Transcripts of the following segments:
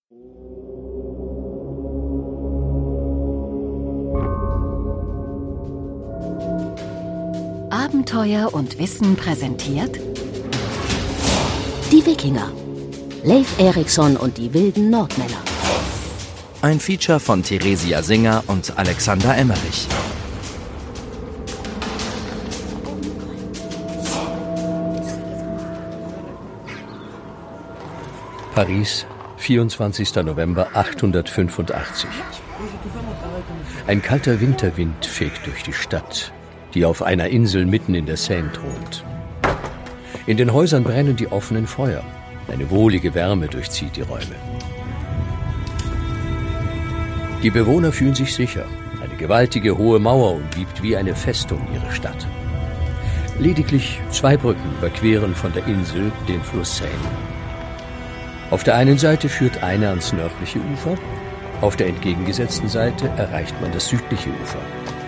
Abenteuer und Wissen präsentiert Die Wikinger. Leif Erikson und die wilden Nordmänner. Ein Feature von Theresia Singer und Alexander Emmerich. Paris, 24. November 885. Ein kalter Winterwind fegt durch die Stadt, die auf einer Insel mitten in der Seine thront. In den Häusern brennen die offenen Feuer. Eine wohlige Wärme durchzieht die Räume. Die Bewohner fühlen sich sicher. Eine gewaltige hohe Mauer umgibt wie eine Festung ihre Stadt. Lediglich 2 Brücken überqueren von der Insel den Fluss Seine. Auf der einen Seite führt eine ans nördliche Ufer, auf der entgegengesetzten Seite erreicht man das südliche Ufer.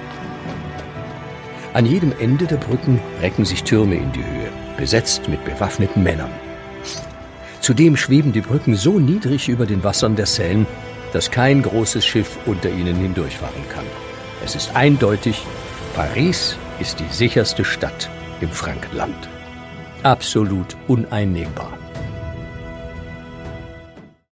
An jedem Ende der Brücken recken sich Türme in die Höhe, besetzt mit bewaffneten Männern. Zudem schweben die Brücken so niedrig über den Wassern der Seine, dass kein großes Schiff unter ihnen hindurchfahren kann. Es ist eindeutig, Paris ist die sicherste Stadt im Frankenland. Absolut uneinnehmbar.